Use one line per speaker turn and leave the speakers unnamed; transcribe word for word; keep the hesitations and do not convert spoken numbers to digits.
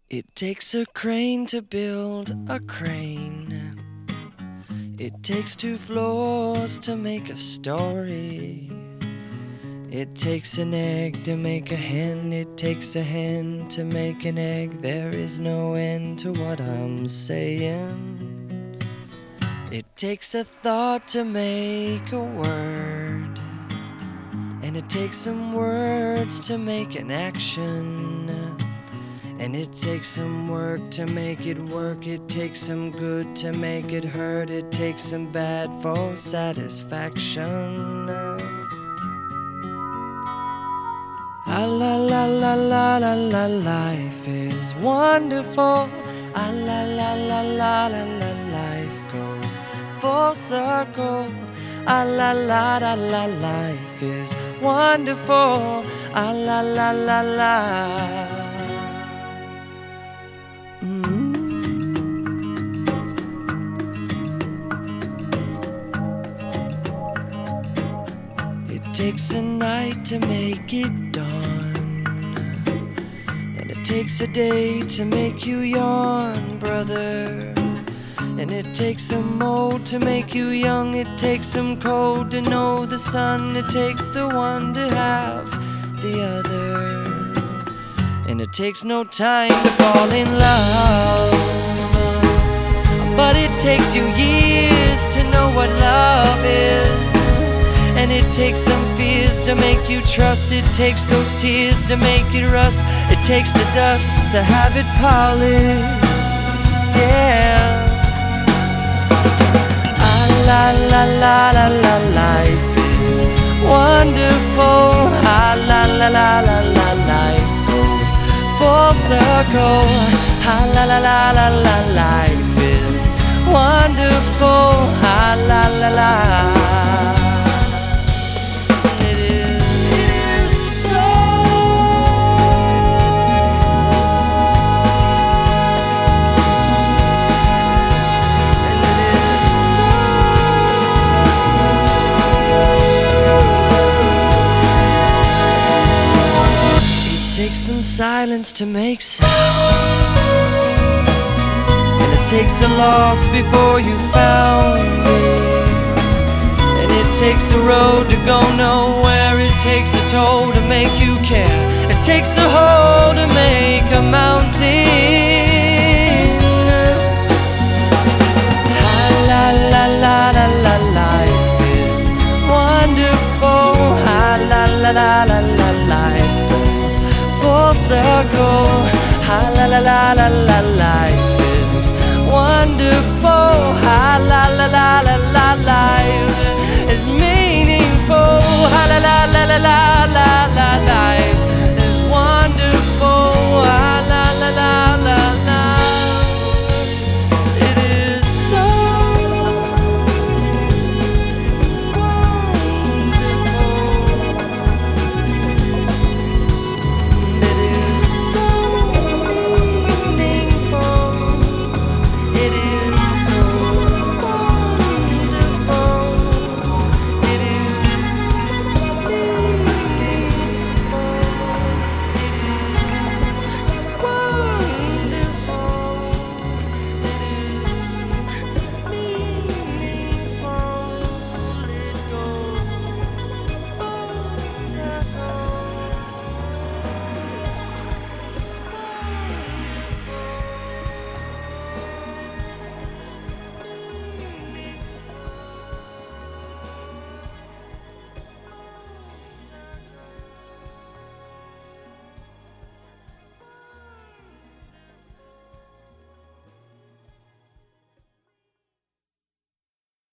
It takes a crane to build a crane. It takes two floors to make a story. It takes an egg to make a hen. It takes a hen to make an egg. There is no end to what I'm saying. It takes a thought to make a word, and it takes some words to make an action. And it takes some work to make it work. It takes some good to make it hurt. It takes some bad for satisfaction. Ah, la la la la la la, life is wonderful. Ah, la la la la la la, life goes full circle. Ah, la la la la, life is wonderful. Ah, la la la la. It takes a night to make it dawn, and it takes a day to make you yawn, brother. And it takes some old to make you young. It takes some cold to know the sun. It takes the one to have the other. And it takes no time to fall in love, but it takes you years to know what love is. And it takes some fears to make you trust. It takes those tears to make it rust. It takes the dust to have it polished, yeah. Ah, la la la la la, life is wonderful. Ah, la la la la la, life goes full circle. Ah, la la la la la, life is wonderful. Ah, la la la. It takes some silence to make sound, and it takes a loss before you found it. And it takes a road to go nowhere. It takes a toll to make you care. It takes a hole to make a mountain. Ah, la la la la la, life is wonderful. Ah, la la la la la, life full circle. Ah, la la la la la, life is wonderful. Ah, la la la la la, life.